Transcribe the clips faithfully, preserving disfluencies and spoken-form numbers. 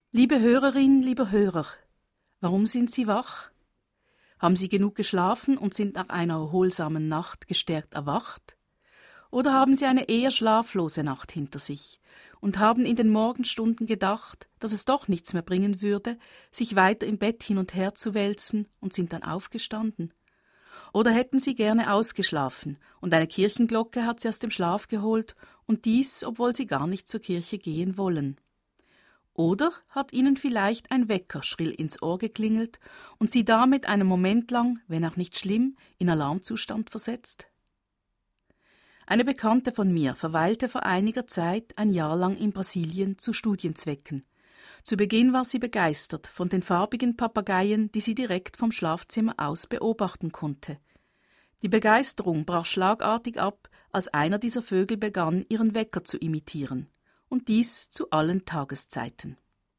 Liebe Hörerin, lieber Hörer, warum sind Sie wach? Haben Sie genug geschlafen und sind nach einer erholsamen Nacht gestärkt erwacht? Oder haben Sie eine eher schlaflose Nacht hinter sich und haben in den Morgenstunden gedacht, dass es doch nichts mehr bringen würde, sich weiter im Bett hin und her zu wälzen und sind dann aufgestanden? Oder hätten Sie gerne ausgeschlafen und eine Kirchenglocke hat Sie aus dem Schlaf geholt und dies, obwohl Sie gar nicht zur Kirche gehen wollen? Oder hat Ihnen vielleicht ein Wecker schrill ins Ohr geklingelt und Sie damit einen Moment lang, wenn auch nicht schlimm, in Alarmzustand versetzt? Eine Bekannte von mir verweilte vor einiger Zeit ein Jahr lang in Brasilien zu Studienzwecken. Zu Beginn war sie begeistert von den farbigen Papageien, die sie direkt vom Schlafzimmer aus beobachten konnte. Die Begeisterung brach schlagartig ab, als einer dieser Vögel begann, ihren Wecker zu imitieren. Und dies zu allen Tageszeiten.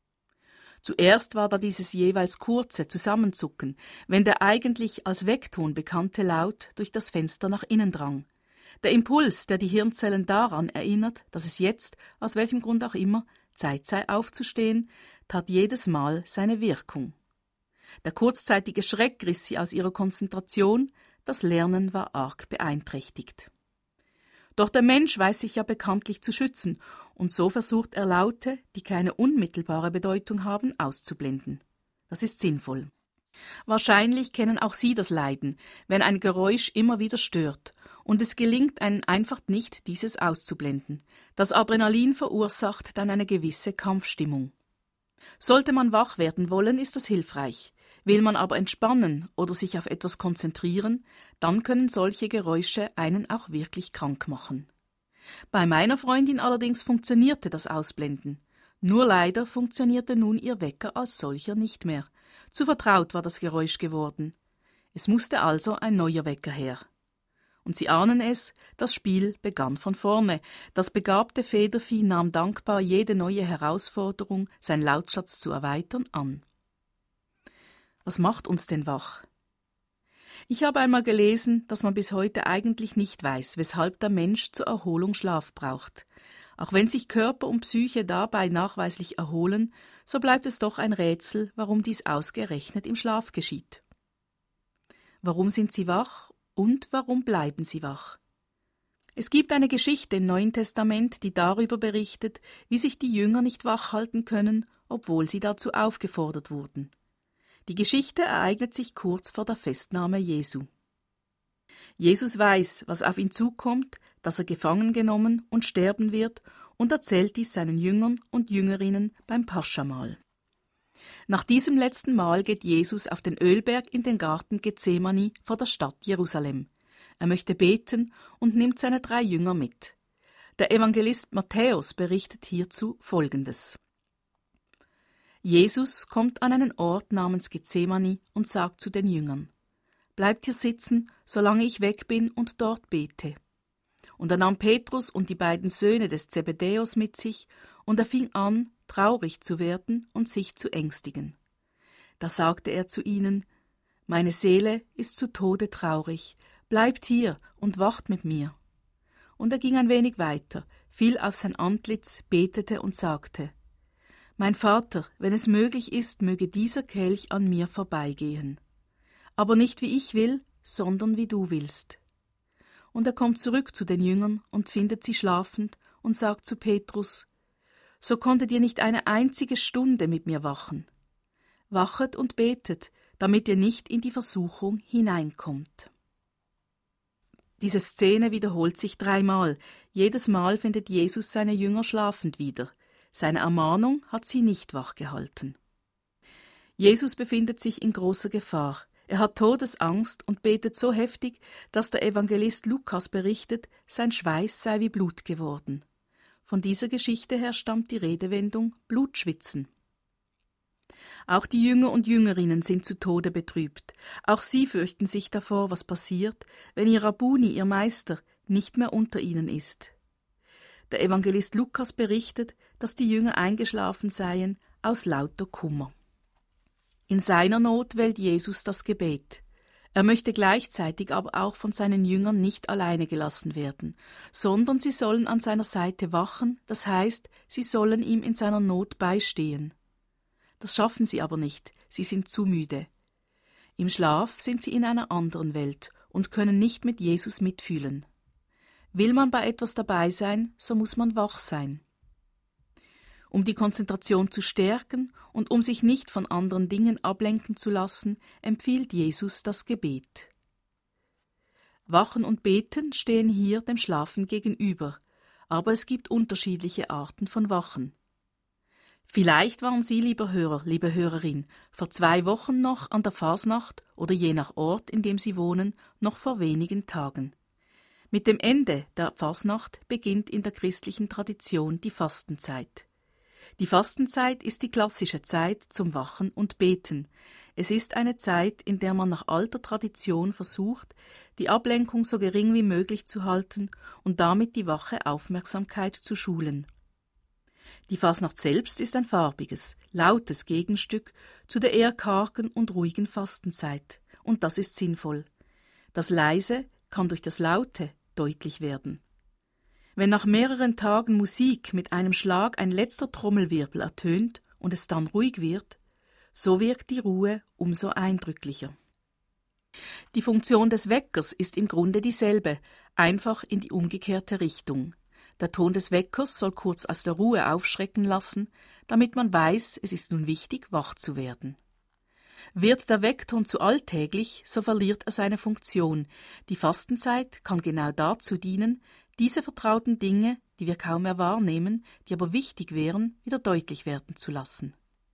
Zuerst war da dieses jeweils kurze Zusammenzucken, wenn der eigentlich als Weckton bekannte Laut durch das Fenster nach innen drang. Der Impuls, der die Hirnzellen daran erinnert, dass es jetzt, aus welchem Grund auch immer, Zeit sei aufzustehen, tat jedes Mal seine Wirkung. Der kurzzeitige Schreck riss sie aus ihrer Konzentration, das Lernen war arg beeinträchtigt. Doch der Mensch weiß sich ja bekanntlich zu schützen, und so versucht er Laute, die keine unmittelbare Bedeutung haben, auszublenden. Das ist sinnvoll. Wahrscheinlich kennen auch Sie das Leiden, wenn ein Geräusch immer wieder stört, und es gelingt einem einfach nicht, dieses auszublenden. Das Adrenalin verursacht dann eine gewisse Kampfstimmung. Sollte man wach werden wollen, ist das hilfreich. Will man aber entspannen oder sich auf etwas konzentrieren, dann können solche Geräusche einen auch wirklich krank machen. Bei meiner Freundin allerdings funktionierte das Ausblenden. Nur leider funktionierte nun ihr Wecker als solcher nicht mehr. Zu vertraut war das Geräusch geworden. Es musste also ein neuer Wecker her. Und Sie ahnen es, das Spiel begann von vorne. Das begabte Federvieh nahm dankbar jede neue Herausforderung, sein Lautschatz zu erweitern, an. Was macht uns denn wach? Ich habe einmal gelesen, dass man bis heute eigentlich nicht weiß, weshalb der Mensch zur Erholung Schlaf braucht. Auch wenn sich Körper und Psyche dabei nachweislich erholen, so bleibt es doch ein Rätsel, warum dies ausgerechnet im Schlaf geschieht. Warum sind sie wach und warum bleiben sie wach? Es gibt eine Geschichte im Neuen Testament, die darüber berichtet, wie sich die Jünger nicht wach halten können, obwohl sie dazu aufgefordert wurden. Die Geschichte ereignet sich kurz vor der Festnahme Jesu. Jesus weiß, was auf ihn zukommt, dass er gefangen genommen und sterben wird, und erzählt dies seinen Jüngern und Jüngerinnen beim Paschamahl. Nach diesem letzten Mahl geht Jesus auf den Ölberg in den Garten Gethsemane vor der Stadt Jerusalem. Er möchte beten und nimmt seine drei Jünger mit. Der Evangelist Matthäus berichtet hierzu Folgendes. Jesus kommt an einen Ort namens Gethsemane und sagt zu den Jüngern: Bleibt hier sitzen, solange ich weg bin und dort bete. Und er nahm Petrus und die beiden Söhne des Zebedäus mit sich, und er fing an, traurig zu werden und sich zu ängstigen. Da sagte er zu ihnen: Meine Seele ist zu Tode traurig, bleibt hier und wacht mit mir. Und er ging ein wenig weiter, fiel auf sein Antlitz, betete und sagte: Mein Vater, wenn es möglich ist, möge dieser Kelch an mir vorbeigehen. Aber nicht wie ich will, sondern wie du willst. Und er kommt zurück zu den Jüngern und findet sie schlafend und sagt zu Petrus: So konntet ihr nicht eine einzige Stunde mit mir wachen. Wachet und betet, damit ihr nicht in die Versuchung hineinkommt. Diese Szene wiederholt sich dreimal. Jedes Mal findet Jesus seine Jünger schlafend wieder. Seine Ermahnung hat sie nicht wachgehalten. Jesus befindet sich in großer Gefahr. Er hat Todesangst und betet so heftig, dass der Evangelist Lukas berichtet, sein Schweiß sei wie Blut geworden. Von dieser Geschichte her stammt die Redewendung Blutschwitzen. Auch die Jünger und Jüngerinnen sind zu Tode betrübt. Auch sie fürchten sich davor, was passiert, wenn ihr Rabbuni, ihr Meister, nicht mehr unter ihnen ist. Der Evangelist Lukas berichtet, dass die Jünger eingeschlafen seien aus lauter Kummer. In seiner Not wählt Jesus das Gebet. Er möchte gleichzeitig aber auch von seinen Jüngern nicht alleine gelassen werden, sondern sie sollen an seiner Seite wachen, das heißt, sie sollen ihm in seiner Not beistehen. Das schaffen sie aber nicht, sie sind zu müde. Im Schlaf sind sie in einer anderen Welt und können nicht mit Jesus mitfühlen. Will man bei etwas dabei sein, so muss man wach sein. Um die Konzentration zu stärken und um sich nicht von anderen Dingen ablenken zu lassen, empfiehlt Jesus das Gebet. Wachen und Beten stehen hier dem Schlafen gegenüber, aber es gibt unterschiedliche Arten von Wachen. Vielleicht waren Sie, lieber Hörer, liebe Hörerin, vor zwei Wochen noch an der Fasnacht oder je nach Ort, in dem Sie wohnen, noch vor wenigen Tagen. Mit dem Ende der Fasnacht beginnt in der christlichen Tradition die Fastenzeit. Die Fastenzeit ist die klassische Zeit zum Wachen und Beten. Es ist eine Zeit, in der man nach alter Tradition versucht, die Ablenkung so gering wie möglich zu halten und damit die wache Aufmerksamkeit zu schulen. Die Fasnacht selbst ist ein farbiges, lautes Gegenstück zu der eher kargen und ruhigen Fastenzeit. Und das ist sinnvoll. Das Leise kann durch das Laute deutlich werden. Wenn nach mehreren Tagen Musik mit einem Schlag ein letzter Trommelwirbel ertönt und es dann ruhig wird, so wirkt die Ruhe umso eindrücklicher. Die Funktion des Weckers ist im Grunde dieselbe, einfach in die umgekehrte Richtung. Der Ton des Weckers soll kurz aus der Ruhe aufschrecken lassen, damit man weiß, es ist nun wichtig, wach zu werden. Wird der Weckton zu alltäglich, so verliert er seine Funktion. Die Fastenzeit kann genau dazu dienen, diese vertrauten Dinge, die wir kaum mehr wahrnehmen, die aber wichtig wären, wieder deutlich werden zu lassen.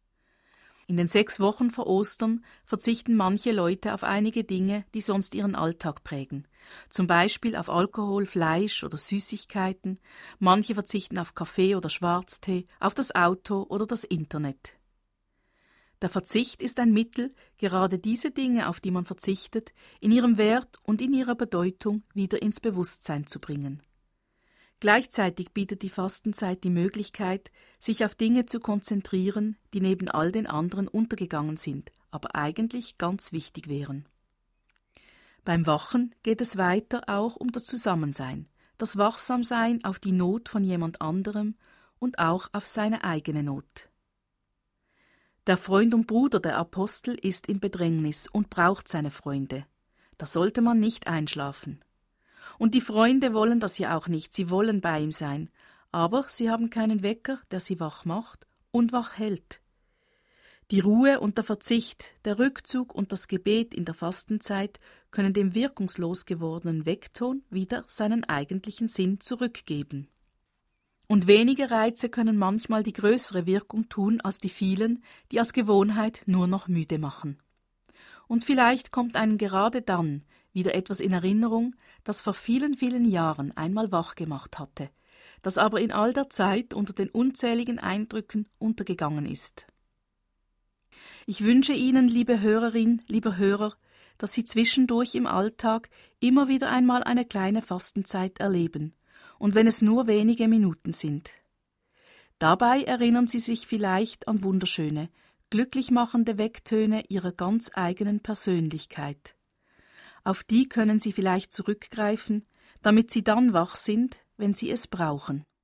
In den sechs Wochen vor Ostern verzichten manche Leute auf einige Dinge, die sonst ihren Alltag prägen. Zum Beispiel auf Alkohol, Fleisch oder Süßigkeiten. Manche verzichten auf Kaffee oder Schwarztee, auf das Auto oder das Internet. Der Verzicht ist ein Mittel, gerade diese Dinge, auf die man verzichtet, in ihrem Wert und in ihrer Bedeutung wieder ins Bewusstsein zu bringen. Gleichzeitig bietet die Fastenzeit die Möglichkeit, sich auf Dinge zu konzentrieren, die neben all den anderen untergegangen sind, aber eigentlich ganz wichtig wären. Beim Wachen geht es weiter auch um das Zusammensein, das Wachsamsein auf die Not von jemand anderem und auch auf seine eigene Not. Der Freund und Bruder der Apostel ist in Bedrängnis und braucht seine Freunde. Da sollte man nicht einschlafen. Und die Freunde wollen das ja auch nicht, sie wollen bei ihm sein, aber sie haben keinen Wecker, der sie wach macht und wach hält. Die Ruhe und der Verzicht, der Rückzug und das Gebet in der Fastenzeit können dem wirkungslos gewordenen Weckton wieder seinen eigentlichen Sinn zurückgeben. Und wenige Reize können manchmal die größere Wirkung tun als die vielen, die als Gewohnheit nur noch müde machen. Und vielleicht kommt einem gerade dann wieder etwas in Erinnerung, das vor vielen, vielen Jahren einmal wach gemacht hatte, das aber in all der Zeit unter den unzähligen Eindrücken untergegangen ist. Ich wünsche Ihnen, liebe Hörerin, lieber Hörer, dass Sie zwischendurch im Alltag immer wieder einmal eine kleine Fastenzeit erleben, und wenn es nur wenige Minuten sind. Dabei erinnern Sie sich vielleicht an wunderschöne, glücklich machende Wecktöne Ihrer ganz eigenen Persönlichkeit. Auf die können Sie vielleicht zurückgreifen, damit Sie dann wach sind, wenn Sie es brauchen.